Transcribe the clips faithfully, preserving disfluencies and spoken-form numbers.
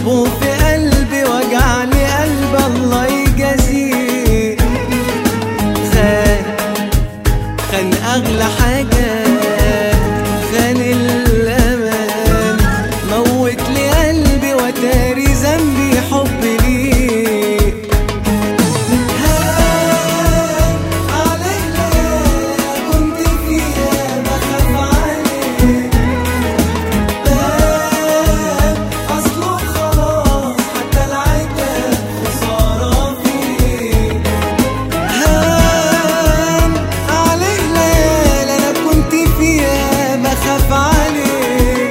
حبه في قلبي وجعني قلب الله يجازيه. خان خان أغلى حاجة، خان الأمان، موت لي قلبي وتاري ذنبي حب ليه. هان عليك ليالي كنت فيها بخاف عليك، بان أصله خلاص حتى العتاب خسارة فيه. هان عليك ليالي أنا كنت فيها بخاف عليك،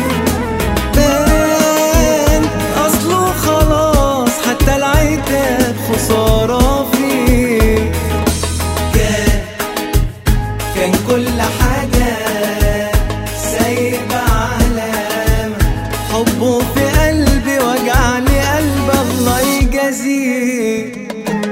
بان أصله خلاص حتى العتاب خسارة فيه. كان كان كل حاجة سايبة علامة، حبه في قلبي وجعني قلب الله يجازيه.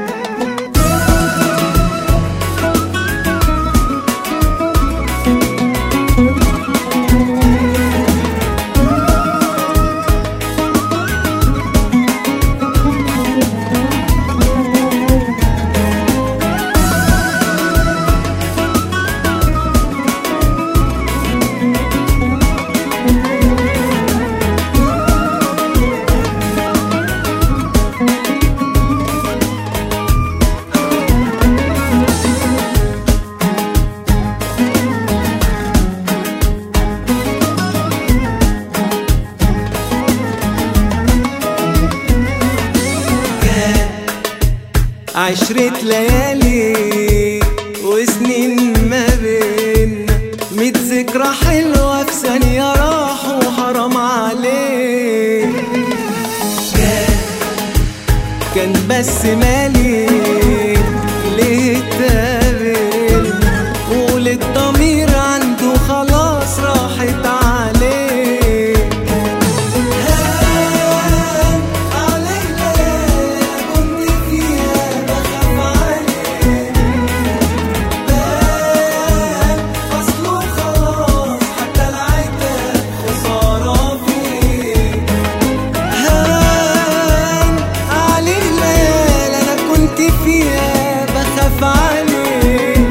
عشرة ليالي وسنين ما بينا، ميت ذكرى حلوة في ثانية راحوا حرام عليك. كان كان بس مالي ليه اتقابل، وللضمير عنده خلاص راحت عليه. هان عليك ليالي كنت فيها بخاف عليك، بان أصله خلاص حتى العتاب خسارة فيه. هان عليك ليالي أنا كنت فيها بخاف عليك،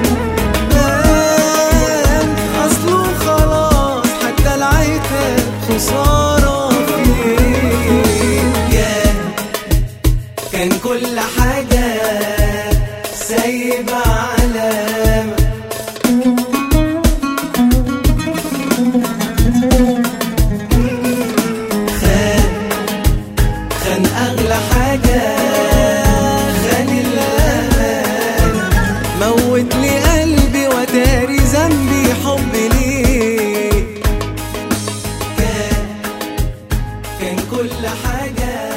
بان أصله خلاص حتى العتاب خسارة فيه. كان كان كل حاجة سايبة علامة، خان خان أغلى حاجة، خان الأمان، موت لي قلبي وتاري ذنبي حب ليه. كان كان كل حاجة